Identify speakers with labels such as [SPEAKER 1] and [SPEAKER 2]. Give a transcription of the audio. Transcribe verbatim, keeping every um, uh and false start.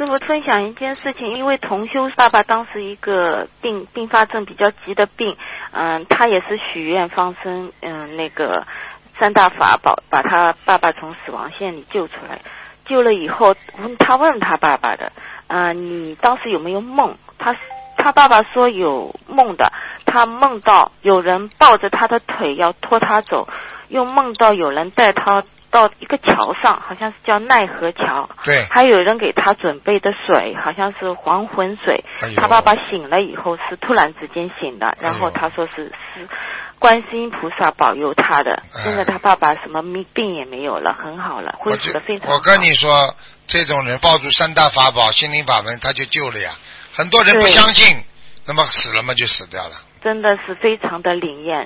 [SPEAKER 1] 师傅分享一件事情，因为同修爸爸当时一个病并发症比较急的病，嗯，他也是许愿放生，嗯，那个三大法宝把他爸爸从死亡线里救出来。救了以后，他问他爸爸的，啊、呃，你当时有没有梦？他他爸爸说有梦的，他梦到有人抱着他的腿要拖他走，又梦到有人带他到一个桥上，好像是叫奈何桥，
[SPEAKER 2] 对，
[SPEAKER 1] 还有人给他准备的水，好像是还魂水。
[SPEAKER 2] 哎、
[SPEAKER 1] 他爸爸醒了以后是突然之间醒的，然后他说是是观世音菩萨保佑他的，
[SPEAKER 2] 哎、
[SPEAKER 1] 现在他爸爸什么病也没有了，很好了，恢复的非常好。
[SPEAKER 2] 我跟你说，这种人抱住三大法宝心灵法门他就救了呀，很多人不相信，那么死了嘛就死掉了，
[SPEAKER 1] 真的是非常的灵验。